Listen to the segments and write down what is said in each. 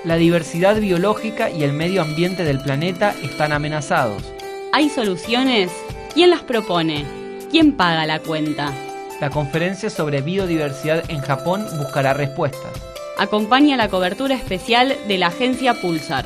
La diversidad biológica y el medio ambiente del planeta están amenazados. ¿Hay soluciones? ¿Quién las propone? ¿Quién paga la cuenta? La conferencia sobre biodiversidad en Japón buscará respuestas. Acompaña la cobertura especial de la agencia Pulsar.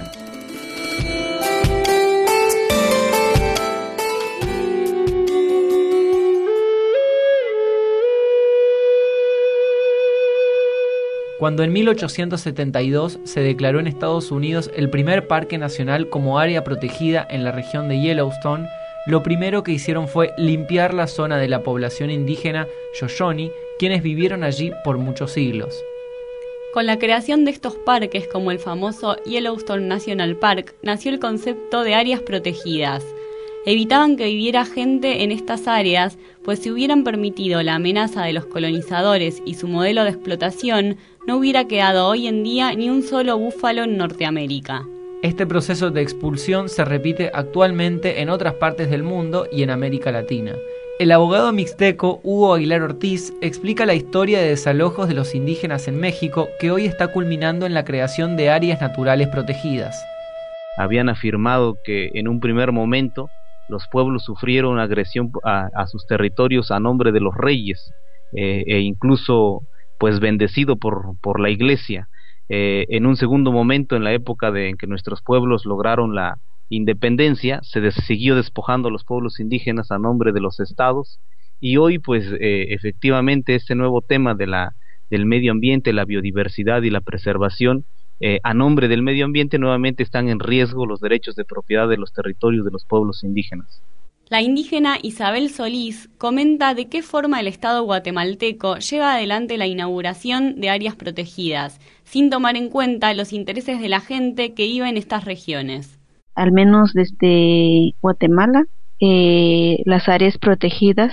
Cuando en 1872 se declaró en Estados Unidos el primer parque nacional como área protegida en la región de Yellowstone, lo primero que hicieron fue limpiar la zona de la población indígena Shoshone, quienes vivieron allí por muchos siglos. Con la creación de estos parques, como el famoso Yellowstone National Park, nació el concepto de áreas protegidas. Evitaban que viviera gente en estas áreas, pues si hubieran permitido la amenaza de los colonizadores y su modelo de explotación, no hubiera quedado hoy en día ni un solo búfalo en Norteamérica. Este proceso de expulsión se repite actualmente en otras partes del mundo y en América Latina. El abogado mixteco Hugo Aguilar Ortiz explica la historia de desalojos de los indígenas en México, que hoy está culminando en la creación de áreas naturales protegidas. Habían afirmado que en un primer momento los pueblos sufrieron agresión a sus territorios a nombre de los reyes, e incluso pues bendecido por la iglesia. En un segundo momento, en la época en que nuestros pueblos lograron la independencia, se siguió despojando a los pueblos indígenas a nombre de los estados, y hoy pues efectivamente este nuevo tema del medio ambiente, la biodiversidad y la preservación, a nombre del medio ambiente nuevamente están en riesgo los derechos de propiedad de los territorios de los pueblos indígenas. La indígena Isabel Solís comenta de qué forma el Estado guatemalteco lleva adelante la inauguración de áreas protegidas, sin tomar en cuenta los intereses de la gente que vive en estas regiones. Al menos desde Guatemala, las áreas protegidas,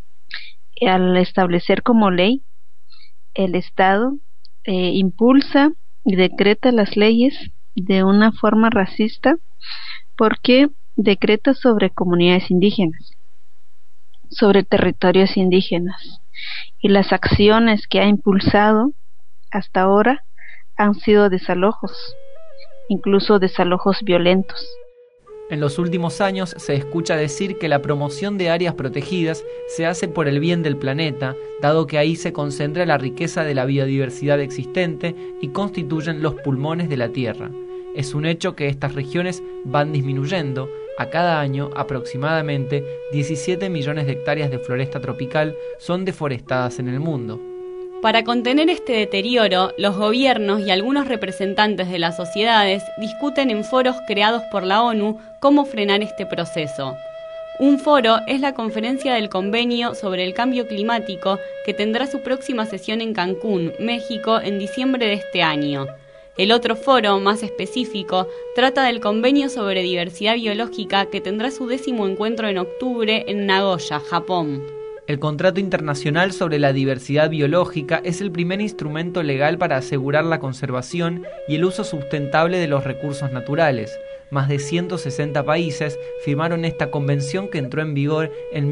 al establecer como ley, el Estado impulsa y decreta las leyes de una forma racista, porque decreta sobre comunidades indígenas, sobre territorios indígenas, y las acciones que ha impulsado hasta ahora han sido desalojos, incluso desalojos violentos. En los últimos años se escucha decir que la promoción de áreas protegidas se hace por el bien del planeta, dado que ahí se concentra la riqueza de la biodiversidad existente y constituyen los pulmones de la Tierra. Es un hecho que estas regiones van disminuyendo. A cada año, aproximadamente 17 millones de hectáreas de floresta tropical son deforestadas en el mundo. Para contener este deterioro, los gobiernos y algunos representantes de las sociedades discuten en foros creados por la ONU cómo frenar este proceso. Un foro es la conferencia del Convenio sobre el Cambio Climático, que tendrá su próxima sesión en Cancún, México, en diciembre de este año. El otro foro, más específico, trata del Convenio sobre Diversidad Biológica, que tendrá su 10º encuentro en octubre en Nagoya, Japón. El Contrato Internacional sobre la Diversidad Biológica es el primer instrumento legal para asegurar la conservación y el uso sustentable de los recursos naturales. Más de 160 países firmaron esta convención, que entró en vigor en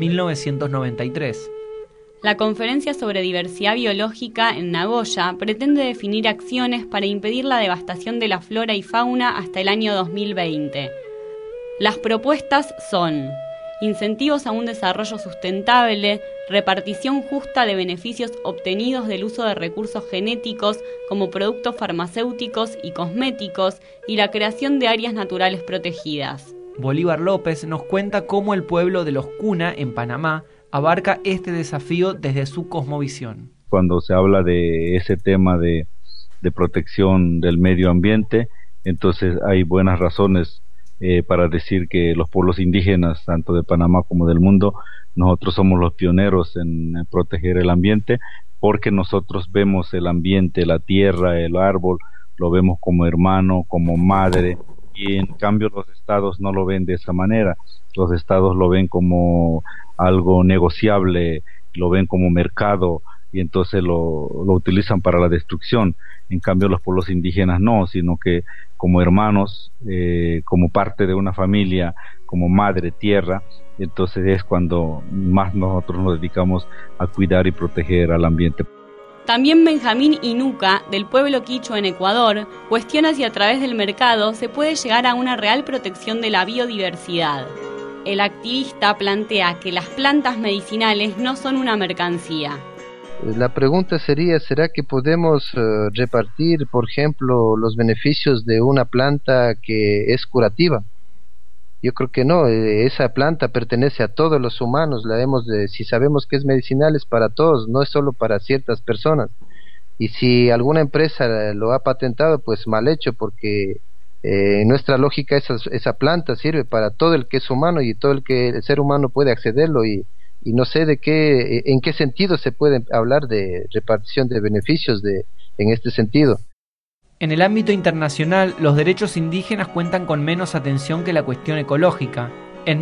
1993. La Conferencia sobre Diversidad Biológica en Nagoya pretende definir acciones para impedir la devastación de la flora y fauna hasta el año 2020. Las propuestas son: incentivos a un desarrollo sustentable, repartición justa de beneficios obtenidos del uso de recursos genéticos como productos farmacéuticos y cosméticos, y la creación de áreas naturales protegidas. Bolívar López nos cuenta cómo el pueblo de los Cuna, en Panamá, abarca este desafío desde su cosmovisión. Cuando se habla de ese tema de protección del medio ambiente, entonces hay buenas razones para decir que los pueblos indígenas, tanto de Panamá como del mundo, nosotros somos los pioneros en proteger el ambiente, porque nosotros vemos el ambiente, la tierra, el árbol, lo vemos como hermano, como madre, y en cambio los estados no lo ven de esa manera. Los estados lo ven como algo negociable, lo ven como mercado, y entonces lo utilizan para la destrucción. En cambio los pueblos indígenas no, sino que como hermanos, como parte de una familia, como madre tierra, entonces es cuando más nosotros nos dedicamos a cuidar y proteger al ambiente. También Benjamín Inuca, del pueblo quichua en Ecuador, cuestiona si a través del mercado se puede llegar a una real protección de la biodiversidad. El activista plantea que las plantas medicinales no son una mercancía. La pregunta sería, ¿será que podemos repartir, por ejemplo, los beneficios de una planta que es curativa? Yo creo que no, esa planta pertenece a todos los humanos, si sabemos que es medicinal es para todos, no es solo para ciertas personas. Y si alguna empresa lo ha patentado, pues mal hecho, porque en nuestra lógica esa planta sirve para todo el que es humano y todo el ser humano puede accederlo y no sé en qué sentido se puede hablar de repartición de beneficios en este sentido. En el ámbito internacional, los derechos indígenas cuentan con menos atención que la cuestión ecológica. En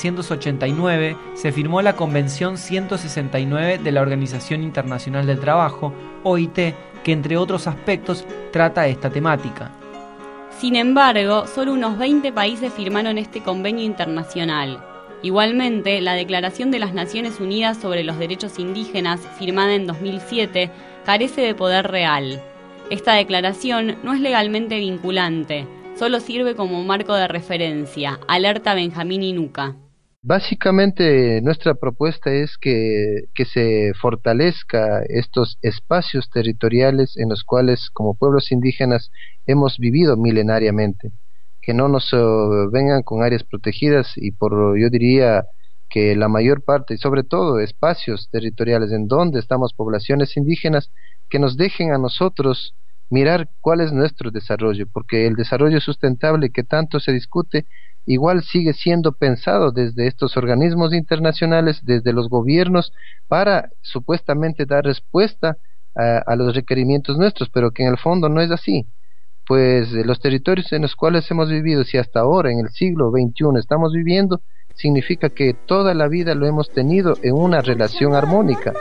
1989 se firmó la Convención 169 de la Organización Internacional del Trabajo, OIT, que entre otros aspectos trata esta temática. Sin embargo, solo unos 20 países firmaron este convenio internacional. Igualmente, la Declaración de las Naciones Unidas sobre los Derechos Indígenas, firmada en 2007, carece de poder real. Esta declaración no es legalmente vinculante, solo sirve como marco de referencia, alerta Benjamín Inuca. Básicamente nuestra propuesta es que se fortalezca estos espacios territoriales en los cuales como pueblos indígenas hemos vivido milenariamente, que no nos vengan con áreas protegidas y yo diría que la mayor parte y sobre todo espacios territoriales en donde estamos poblaciones indígenas, que nos dejen a nosotros mirar cuál es nuestro desarrollo, porque el desarrollo sustentable que tanto se discute igual sigue siendo pensado desde estos organismos internacionales, desde los gobiernos, para supuestamente dar respuesta a los requerimientos nuestros, pero que en el fondo no es así. Pues los territorios en los cuales hemos vivido, si hasta ahora en el siglo XXI estamos viviendo, significa que toda la vida lo hemos tenido en una relación armónica.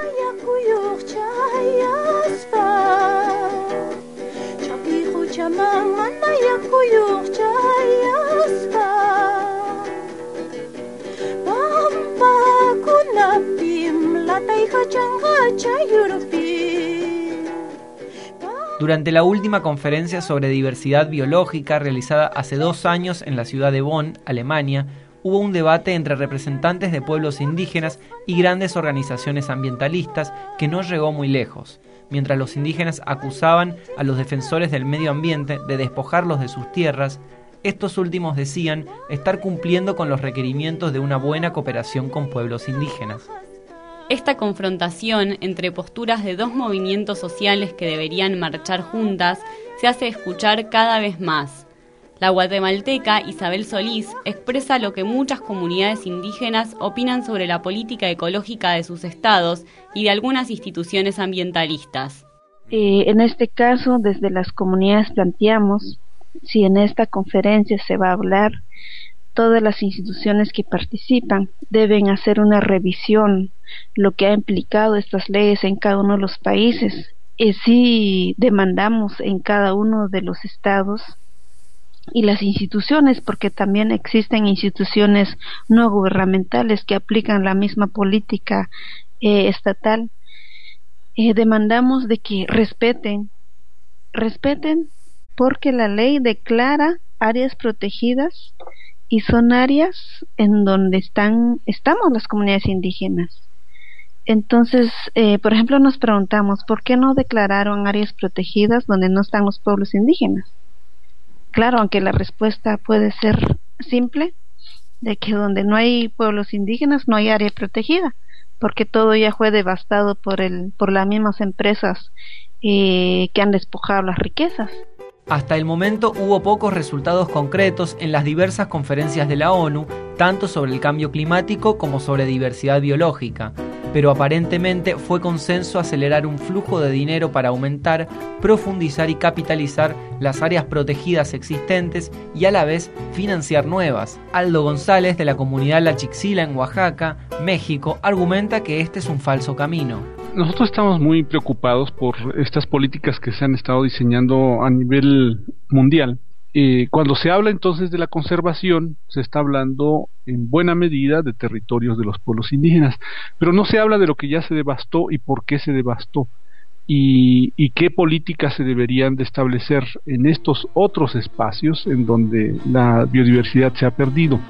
Durante la última conferencia sobre diversidad biológica realizada hace 2 años en la ciudad de Bonn, Alemania, hubo un debate entre representantes de pueblos indígenas y grandes organizaciones ambientalistas que no llegó muy lejos. Mientras los indígenas acusaban a los defensores del medio ambiente de despojarlos de sus tierras, estos últimos decían estar cumpliendo con los requerimientos de una buena cooperación con pueblos indígenas. Esta confrontación entre posturas de dos movimientos sociales que deberían marchar juntas se hace escuchar cada vez más. La guatemalteca Isabel Solís expresa lo que muchas comunidades indígenas opinan sobre la política ecológica de sus estados y de algunas instituciones ambientalistas. En este caso, desde las comunidades planteamos si en esta conferencia se va a hablar, todas las instituciones que participan deben hacer una revisión lo que ha implicado estas leyes en cada uno de los países. Y sí demandamos en cada uno de los estados y las instituciones, porque también existen instituciones no gubernamentales que aplican la misma política estatal. Demandamos de que respeten porque la ley declara áreas protegidas y son áreas en donde estamos las comunidades indígenas. Entonces, por ejemplo, nos preguntamos, ¿por qué no declararon áreas protegidas donde no están los pueblos indígenas? Claro, aunque la respuesta puede ser simple, de que donde no hay pueblos indígenas no hay área protegida, porque todo ya fue devastado por las mismas empresas que han despojado las riquezas. Hasta el momento hubo pocos resultados concretos en las diversas conferencias de la ONU, tanto sobre el cambio climático como sobre diversidad biológica, pero aparentemente fue consenso acelerar un flujo de dinero para aumentar, profundizar y capitalizar las áreas protegidas existentes y a la vez financiar nuevas. Aldo González, de la comunidad La Chixila en Oaxaca, México, argumenta que este es un falso camino. Nosotros estamos muy preocupados por estas políticas que se han estado diseñando a nivel mundial. Cuando se habla entonces de la conservación, se está hablando en buena medida de territorios de los pueblos indígenas, pero no se habla de lo que ya se devastó y por qué se devastó. y qué políticas se deberían de establecer en estos otros espacios en donde la biodiversidad se ha perdido.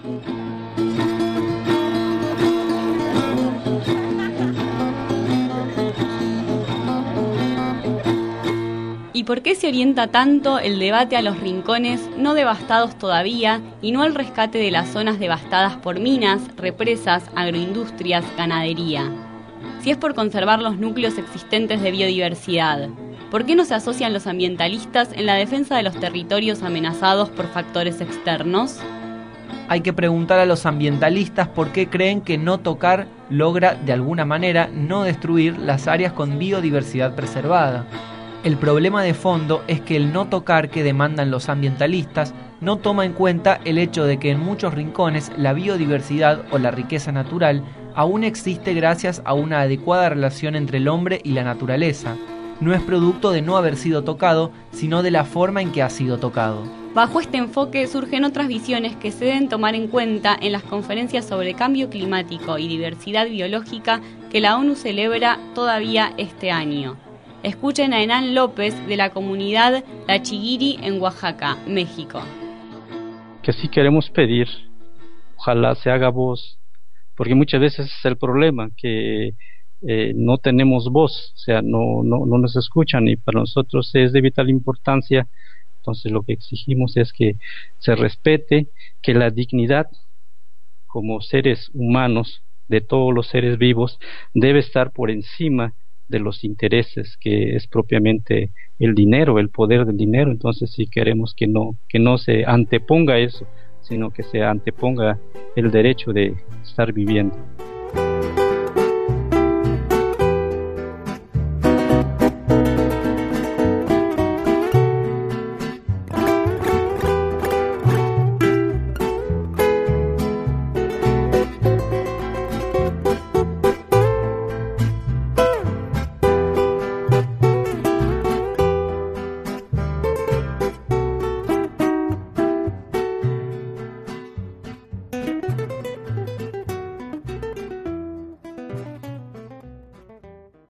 ¿Y por qué se orienta tanto el debate a los rincones no devastados todavía y no al rescate de las zonas devastadas por minas, represas, agroindustrias, ganadería? Si es por conservar los núcleos existentes de biodiversidad, ¿por qué no se asocian los ambientalistas en la defensa de los territorios amenazados por factores externos? Hay que preguntar a los ambientalistas por qué creen que no tocar logra, de alguna manera, no destruir las áreas con biodiversidad preservada. El problema de fondo es que el no tocar que demandan los ambientalistas no toma en cuenta el hecho de que en muchos rincones la biodiversidad o la riqueza natural aún existe gracias a una adecuada relación entre el hombre y la naturaleza. No es producto de no haber sido tocado, sino de la forma en que ha sido tocado. Bajo este enfoque surgen otras visiones que se deben tomar en cuenta en las conferencias sobre cambio climático y diversidad biológica que la ONU celebra todavía este año. Escuchen a Hernán López de la comunidad La Chiguiri en Oaxaca, México. Que sí queremos pedir, ojalá se haga voz, porque muchas veces es el problema, que no tenemos voz, o sea, no nos escuchan, y para nosotros es de vital importancia. Entonces lo que exigimos es que se respete, que la dignidad como seres humanos de todos los seres vivos debe estar por encima de los intereses, que es propiamente el dinero, el poder del dinero. Entonces sí queremos que no se anteponga eso, sino que se anteponga el derecho de estar viviendo.